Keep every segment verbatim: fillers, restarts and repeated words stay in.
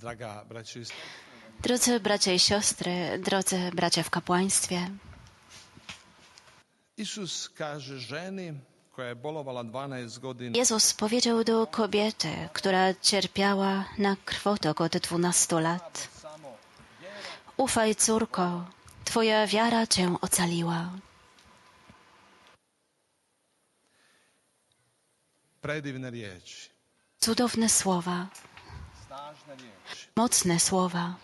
Drodzy bracia i siostry, drodzy bracia w kapłaństwie, Jezus powiedział do kobiety, która cierpiała na krwotok od dwunastu lat: ufaj, córko, twoja wiara cię ocaliła. Cudowne słowa, mocne słowa.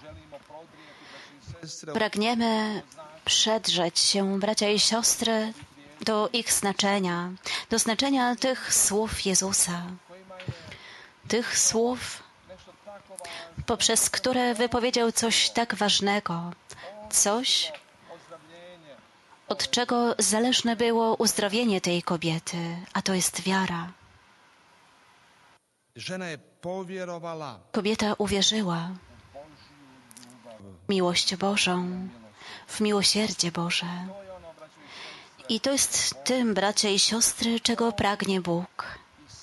Pragniemy przedrzeć się, bracia i siostry, do ich znaczenia, do znaczenia tych słów Jezusa, tych słów, poprzez które wypowiedział coś tak ważnego, coś, od czego zależne było uzdrowienie tej kobiety, a to jest wiara. Kobieta uwierzyła w miłość Bożą, w miłosierdzie Boże. I to jest tym, bracia i siostry, czego pragnie Bóg.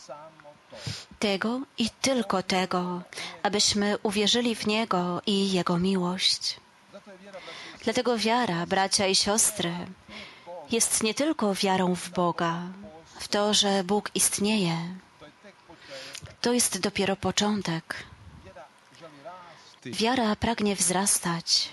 Tego i tylko tego, abyśmy uwierzyli w Niego i Jego miłość. Dlatego wiara, bracia i siostry, jest nie tylko wiarą w Boga, w to, że Bóg istnieje. To jest dopiero początek. Wiara pragnie wzrastać.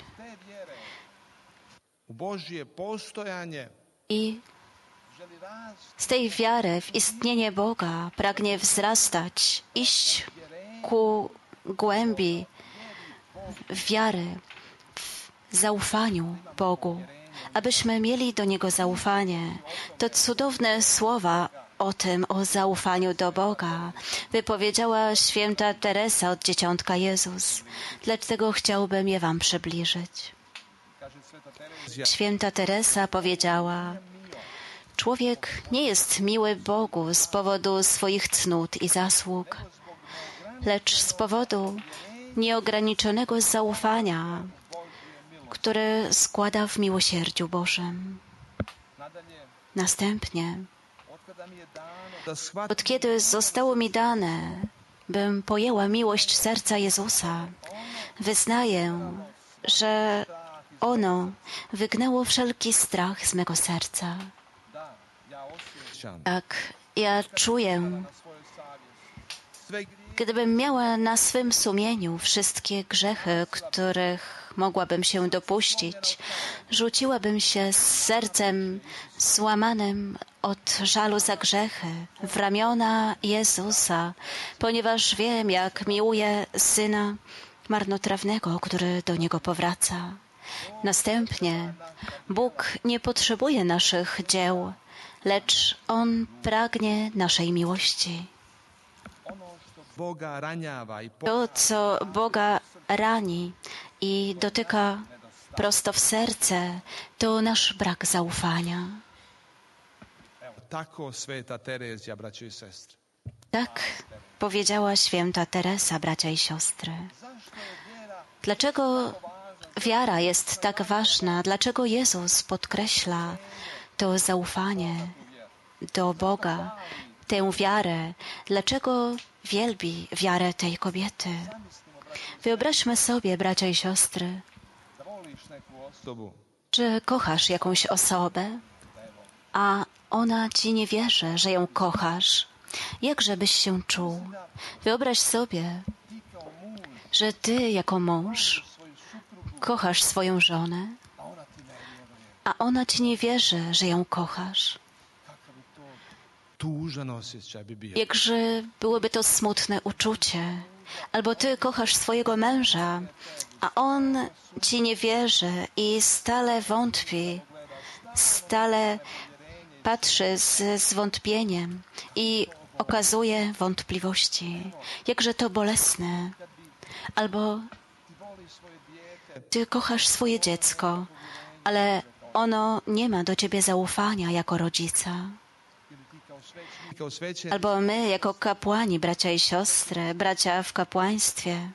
I z tej wiary w istnienie Boga pragnie wzrastać, iść ku głębi wiary, w zaufaniu Bogu, abyśmy mieli do Niego zaufanie. To cudowne słowa o tym, o zaufaniu do Boga wypowiedziała święta Teresa od Dzieciątka Jezus. Dlatego chciałbym je wam przybliżyć. Święta Teresa powiedziała: człowiek nie jest miły Bogu z powodu swoich cnót i zasług, lecz z powodu nieograniczonego zaufania, które składa w miłosierdziu Bożym. Następnie, od kiedy zostało mi dane, bym pojęła miłość serca Jezusa, wyznaję, że ono wygnęło wszelki strach z mego serca. Tak, ja czuję, gdybym miała na swym sumieniu wszystkie grzechy, których mogłabym się dopuścić, rzuciłabym się z sercem złamanym od żalu za grzechy w ramiona Jezusa, ponieważ wiem, jak miłuje Syna marnotrawnego, który do Niego powraca. Następnie Bóg nie potrzebuje naszych dzieł, lecz On pragnie naszej miłości. To, co Boga rani i dotyka prosto w serce, to nasz brak zaufania. Tak powiedziała święta Teresa, bracia i siostry. Dlaczego wiara jest tak ważna? Dlaczego Jezus podkreśla to zaufanie do Boga, tę wiarę? Dlaczego wielbi wiarę tej kobiety? Wyobraźmy sobie, bracia i siostry, czy kochasz jakąś osobę, a ona ci nie wierzy, że ją kochasz. Jakże byś się czuł? Wyobraź sobie, że ty jako mąż kochasz swoją żonę, a ona ci nie wierzy, że ją kochasz. Jakże byłoby to smutne uczucie. Albo ty kochasz swojego męża, a on ci nie wierzy i stale wątpi, stale patrzy z zwątpieniem i okazuje wątpliwości. Jakże to bolesne. Albo ty kochasz swoje dziecko, ale ono nie ma do ciebie zaufania jako rodzica. Albo my, jako kapłani, bracia i siostry, bracia w kapłaństwie,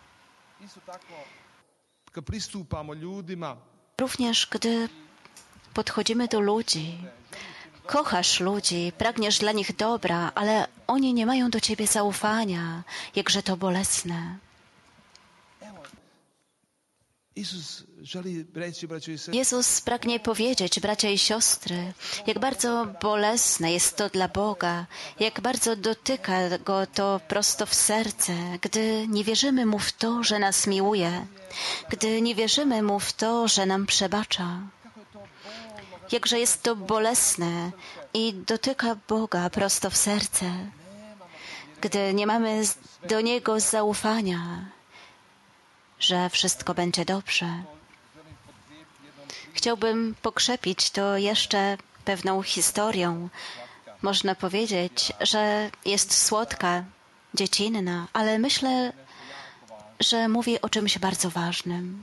również gdy podchodzimy do ludzi, kochasz ludzi, pragniesz dla nich dobra, ale oni nie mają do ciebie zaufania, jakże to bolesne. Jezus pragnie powiedzieć, bracia i siostry, jak bardzo bolesne jest to dla Boga, jak bardzo dotyka Go to prosto w serce, gdy nie wierzymy Mu w to, że nas miłuje, gdy nie wierzymy Mu w to, że nam przebacza. Jakże jest to bolesne i dotyka Boga prosto w serce, gdy nie mamy do Niego zaufania, że wszystko będzie dobrze. Chciałbym pokrzepić to jeszcze pewną historią. Można powiedzieć, że jest słodka, dziecinna, ale myślę, że mówi o czymś bardzo ważnym.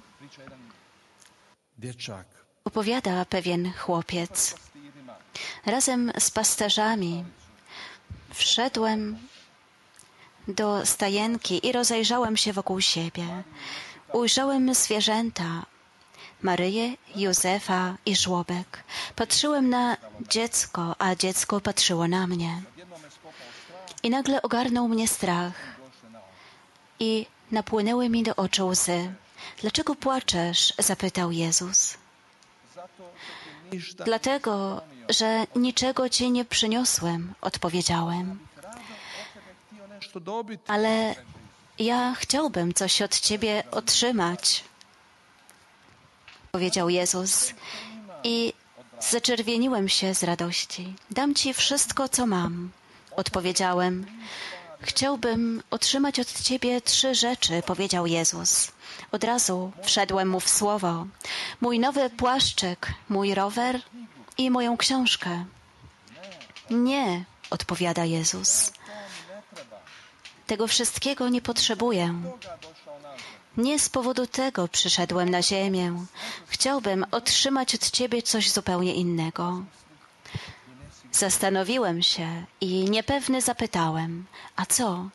Opowiada pewien chłopiec. Razem z pasterzami wszedłem do stajenki i rozejrzałem się wokół siebie. Ujrzałem zwierzęta, Maryję, Józefa i żłobek. Patrzyłem na dziecko, a dziecko patrzyło na mnie. I nagle ogarnął mnie strach i napłynęły mi do oczu łzy. Dlaczego płaczesz? Zapytał Jezus. Dlatego, że niczego ci nie przyniosłem, odpowiedziałem. Ale ja chciałbym coś od ciebie otrzymać, powiedział Jezus. I zaczerwieniłem się z radości. Dam ci wszystko, co mam, odpowiedziałem. Chciałbym otrzymać od ciebie trzy rzeczy, powiedział Jezus. Od razu wszedłem mu w słowo. Mój nowy płaszczyk, mój rower i moją książkę. Nie, odpowiada Jezus. Tego wszystkiego nie potrzebuję. Nie z powodu tego przyszedłem na ziemię. Chciałbym otrzymać od ciebie coś zupełnie innego. Zastanowiłem się i niepewny zapytałem, a co?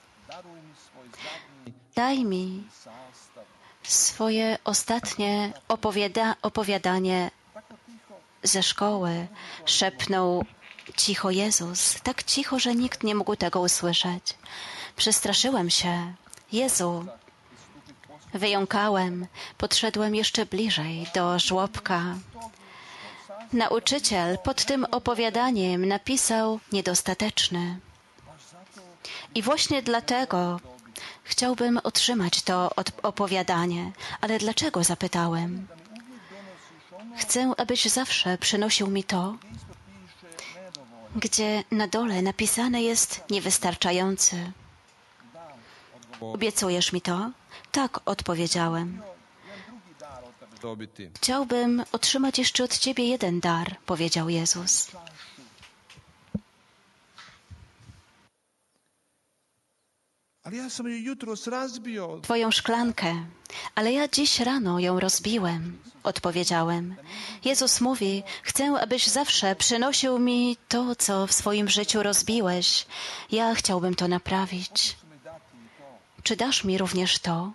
Daj mi swoje ostatnie opowiada- opowiadanie ze szkoły, szepnął cicho Jezus, tak cicho, że nikt nie mógł tego usłyszeć. Przestraszyłem się. Jezu, wyjąkałem, podszedłem jeszcze bliżej do żłobka. Nauczyciel pod tym opowiadaniem napisał niedostateczny. I właśnie dlatego chciałbym otrzymać to opowiadanie. Ale dlaczego? Zapytałem. Chcę, abyś zawsze przynosił mi to, gdzie na dole napisane jest niewystarczający. Obiecujesz mi to? Tak, odpowiedziałem. Chciałbym otrzymać jeszcze od ciebie jeden dar, powiedział Jezus. Twoją szklankę, ale ja dziś rano ją rozbiłem, odpowiedziałem. Jezus mówi, chcę, abyś zawsze przynosił mi to, co w swoim życiu rozbiłeś. Ja chciałbym to naprawić. Czy dasz mi również to?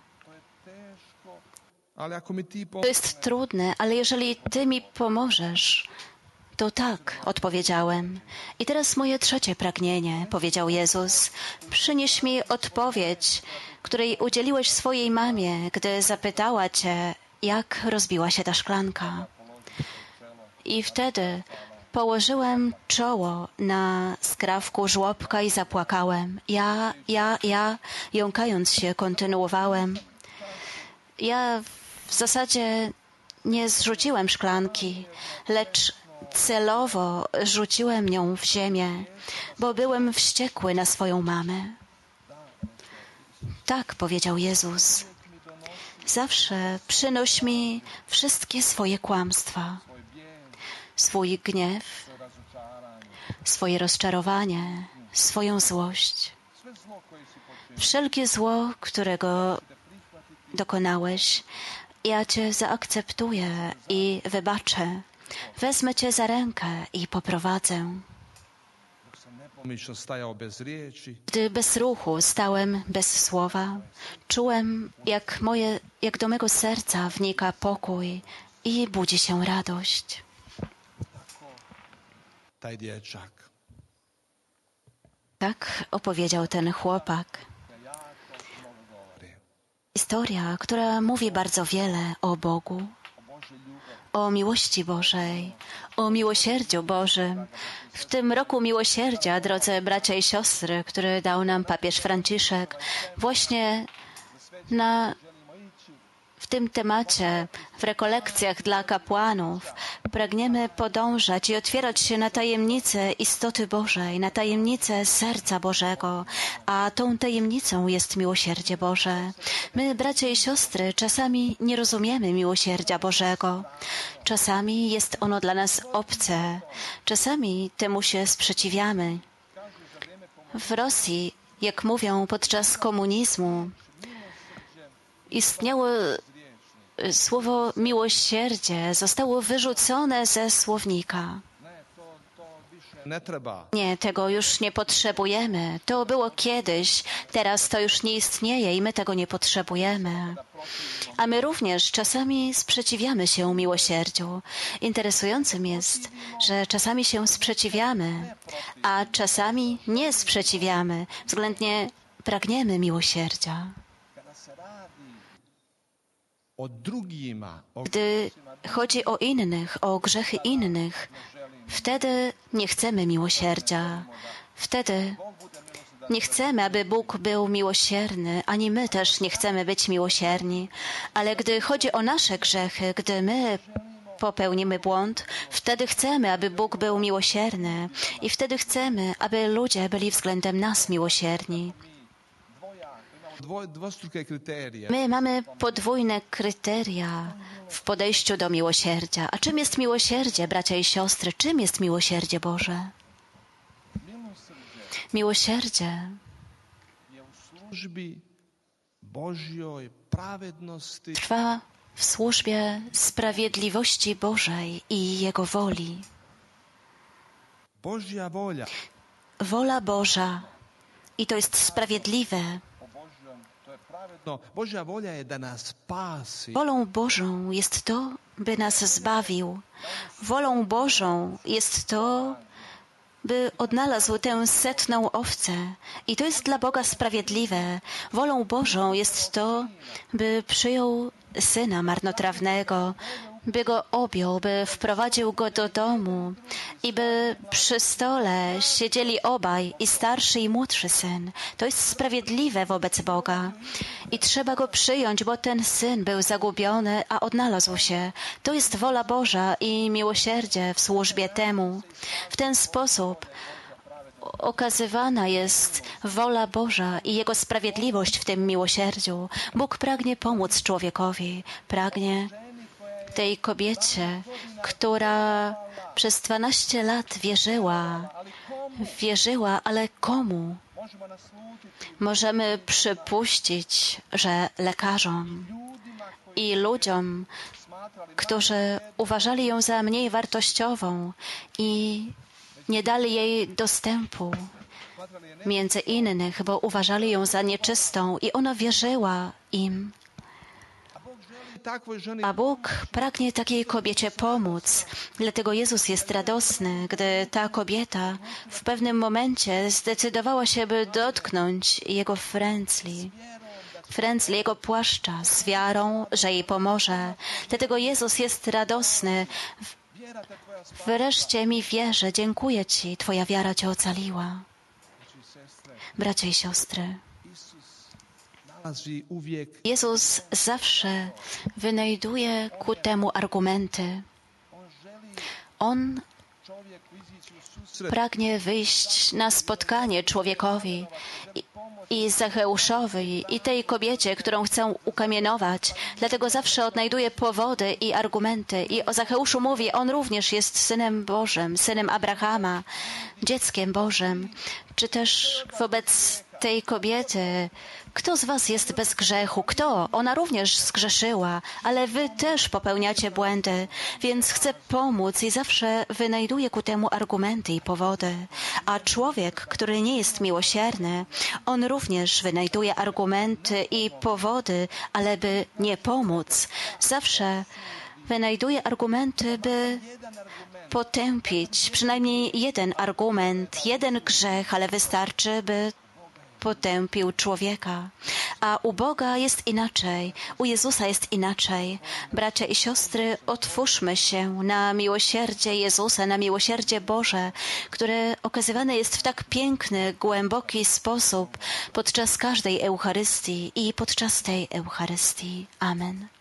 To jest trudne, ale jeżeli Ty mi pomożesz, to tak, odpowiedziałem. I teraz moje trzecie pragnienie, powiedział Jezus. Przynieś mi odpowiedź, której udzieliłeś swojej mamie, gdy zapytała Cię, jak rozbiła się ta szklanka. I wtedy położyłem czoło na skrawku żłobka i zapłakałem. Ja, ja, ja, jąkając się, kontynuowałem. Ja w zasadzie nie zrzuciłem szklanki, lecz celowo rzuciłem nią w ziemię, bo byłem wściekły na swoją mamę. Tak, powiedział Jezus. Zawsze przynoś mi wszystkie swoje kłamstwa, swój gniew, swoje rozczarowanie, swoją złość. Wszelkie zło, którego dokonałeś, ja Cię zaakceptuję i wybaczę. Wezmę Cię za rękę i poprowadzę. Gdy bez ruchu stałem bez słowa, czułem, jak, moje, jak do mego serca wnika pokój i budzi się radość. Tak opowiedział ten chłopak. historia, która mówi bardzo wiele o Bogu, o miłości Bożej, o miłosierdziu Bożym. W tym roku miłosierdzia, drodzy bracia i siostry, który dał nam papież Franciszek, właśnie na w tym temacie, w rekolekcjach dla kapłanów, pragniemy podążać i otwierać się na tajemnicę istoty Bożej, na tajemnicę serca Bożego, a tą tajemnicą jest miłosierdzie Boże. My, bracia i siostry, czasami nie rozumiemy miłosierdzia Bożego. Czasami jest ono dla nas obce. Czasami temu się sprzeciwiamy. W Rosji, jak mówią, podczas komunizmu istniało słowo miłosierdzie, zostało wyrzucone ze słownika. Nie, tego już nie potrzebujemy. To było kiedyś, teraz to już nie istnieje i my tego nie potrzebujemy. A my również czasami sprzeciwiamy się miłosierdziu. Interesującym jest, że czasami się sprzeciwiamy, a czasami nie sprzeciwiamy, względnie pragniemy miłosierdzia. Gdy chodzi o innych, o grzechy innych, wtedy nie chcemy miłosierdzia. Wtedy nie chcemy, aby Bóg był miłosierny, ani my też nie chcemy być miłosierni. Ale gdy chodzi o nasze grzechy, gdy my popełnimy błąd, wtedy chcemy, aby Bóg był miłosierny i wtedy chcemy, aby ludzie byli względem nas miłosierni. My mamy podwójne kryteria w podejściu do miłosierdzia. A czym jest miłosierdzie, bracia i siostry? Czym jest miłosierdzie Boże? Miłosierdzie trwa w służbie sprawiedliwości Bożej i Jego woli. Wola Boża. I to jest sprawiedliwe. Wolą Bożą jest to, by nas zbawił. Wolą Bożą jest to, by odnalazł tę setną owcę. I to jest dla Boga sprawiedliwe. Wolą Bożą jest to, by przyjął syna marnotrawnego, by go objął, by wprowadził go do domu i by przy stole siedzieli obaj, i starszy, i młodszy syn. To jest sprawiedliwe wobec Boga. I trzeba go przyjąć, bo ten syn był zagubiony, a odnalazł się. To jest wola Boża i miłosierdzie w służbie temu. W ten sposób okazywana jest wola Boża i Jego sprawiedliwość w tym miłosierdziu. Bóg pragnie pomóc człowiekowi, pragnie tej kobiecie, która przez dwanaście lat wierzyła, wierzyła, ale komu? Możemy przypuścić, że lekarzom i ludziom, którzy uważali ją za mniej wartościową i nie dali jej dostępu między innych, bo uważali ją za nieczystą i ona wierzyła im. A Bóg pragnie takiej kobiecie pomóc. Dlatego Jezus jest radosny, gdy ta kobieta w pewnym momencie zdecydowała się, by dotknąć Jego frędzli. Frędzli Jego płaszcza z wiarą, że jej pomoże. Dlatego Jezus jest radosny. Wreszcie mi wierzę, dziękuję Ci, Twoja wiara Cię ocaliła. Bracia i siostry, Jezus zawsze wynajduje ku temu argumenty. On pragnie wyjść na spotkanie człowiekowi i, i Zacheuszowi, i tej kobiecie, którą chcą ukamienować. Dlatego zawsze odnajduje powody i argumenty. I o Zacheuszu mówi, on również jest Synem Bożym, Synem Abrahama, dzieckiem Bożym. Czy też wobec tej kobiety, kto z was jest bez grzechu? Kto? Ona również zgrzeszyła, ale wy też popełniacie błędy, więc chcę pomóc i zawsze wynajduję ku temu argumenty i powody. A człowiek, który nie jest miłosierny, on również wynajduje argumenty i powody, ale by nie pomóc. Zawsze wynajduje argumenty, by potępić przynajmniej jeden argument, jeden grzech, ale wystarczy, by potępił człowieka. A u Boga jest inaczej, u Jezusa jest inaczej. Bracia i siostry, otwórzmy się na miłosierdzie Jezusa, na miłosierdzie Boże, które okazywane jest w tak piękny, głęboki sposób podczas każdej Eucharystii i podczas tej Eucharystii. Amen.